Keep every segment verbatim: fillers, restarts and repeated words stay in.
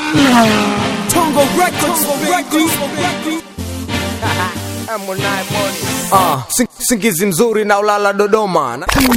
Tongo Records, Records. Ah, singizi mzuri na ulala Dodoma.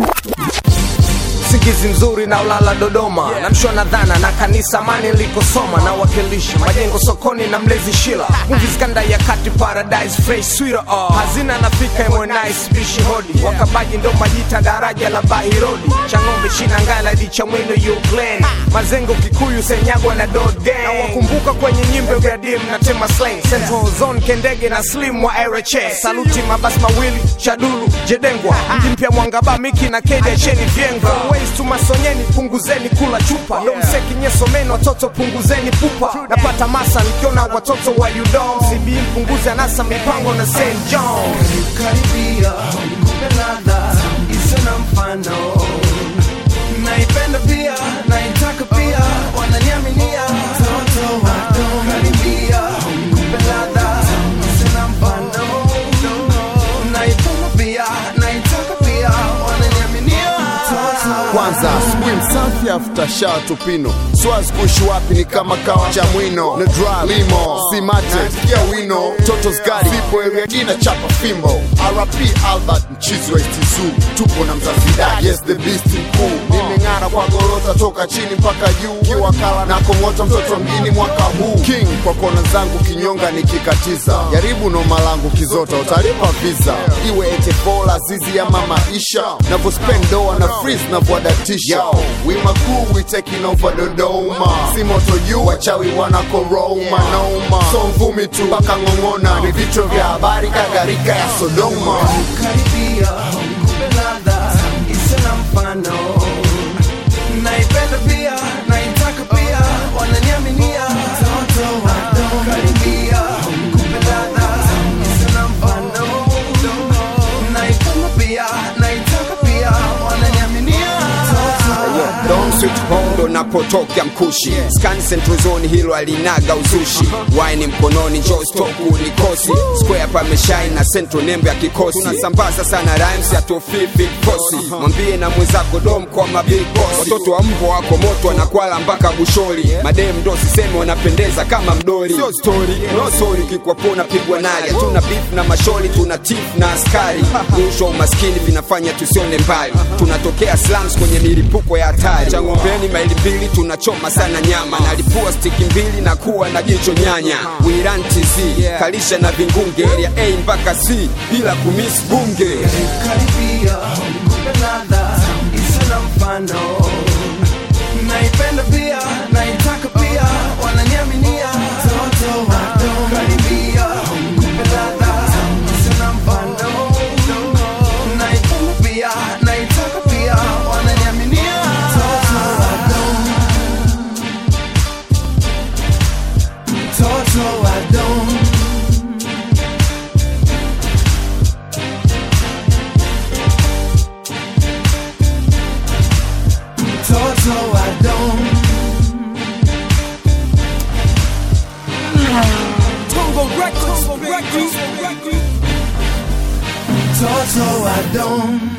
Singizi mzuri na ulala Dodoma. Na mshona dhana na kanisa mani likosoma. Na wakilishi majengo sokoni na mlezi shila. Movies kanda ya kati paradise fresh sweeter. uh. Hazina nafika emo nice bishi hodi. Wakabaji ndo majita daraja la bahirodi. Changombe shina ngala di chamwino you glen. Mazengo kikuyu senyagwa na dot gang. Na wakumbuka kwenye nyimbe vya dim na tema slang. Central zone kendege na slim wa R H S. Saluti mabasi mawili, Shadulu, Jedengwa. Mjimpia mwangaba miki na kede cheni vyenga. Tumasonyeni punguzeni kula chupa. Ndo mseki nyeso meno watoto punguzeni pupa. Napata masa nikiona watoto wa Udom. C B mpunguze anasa mipango na Saint John. Karibia, kumbe ladha, isiyo na mfano. Naipenda pia, naitaka pia, wananiaminia. Toto wado. Karibia, kumbe ladha, isiyo na mfano. Naipenda pia, naitaka pia, wananiaminia. Kwanza asubuhi msafi after shower tupino. Swazi kuishi wapi ni kama kawa cha mwino. Na drive limo, simate, kia wino. Toto's gari, sipo area jina chapa fimbo. R P Albert Mchizu wa Itizu. Tupo na mzafidaki, yes the beast mkuu. Nimeng'ara kwa gorota toka chini mpaka juu. Kiwakala na kongota mtoto mjini mwaka huu. King kwa kona zangu kinyonga nikikatiza. Jaribu noma langu kizota utalipa visa. Iwe etefola zizi ya mama isha. Navo spend doa na freeze na wadatisha. Yo, we makuu we taking over Dodoma. Si moto yu wachawi wana koroma noma. So mvumi tu baka ngongona. Ni vichwa vya habari kagarika ya Sodoma. Karibia, kumbe ladha, isiyo na mfano. Naipenda pia, naitaka pia, wananiaminia. Toto wado. Karibia, kumbe ladha, isiyo na mfano. Naipenda pia, naitaka pia, wananiaminia. Don't switch hondo napotokea mkushi. Scan central zone hilo alinaga uzushi. Wine mkononi Joe stoku nikosi. Square pa meshine na central nembe ya kikosi. Tunasambaza sana rhymes ya tofifi kosi. Mwambie na mwenzako dom kwa mabig boss. Watoto wa mvo wako moto wanakwala mpaka bushori. Madem ndo siseme wanapendeza kama mdori. Sio story, no sorry kikwa pona pigwa nali. Tuna beef na masholi, tuna tiff na askari. Usho umaskini vinafanya tusione mbali. Tunatokea slums kwenye milipuko ya hatari. Changombeni maili mbili tunachoma sana nyama. Nalipua stiki mbili na kuwa na jicho nyanya. We run T Z, kalisha na vingunge. Area A mpaka C, bila kumiss bunge. Karibia, kumbe ladha, isiyo na mfano. Naipenda pia, naitaka pia, wananiaminia. Toto wado. Karibia, kumbe ladha, isiyo na mfano. Naipenda pia, naitaka pia, wananiaminia. Toto wado. Toto wado. Toto wado. Tongo Records, Records. Toto wado.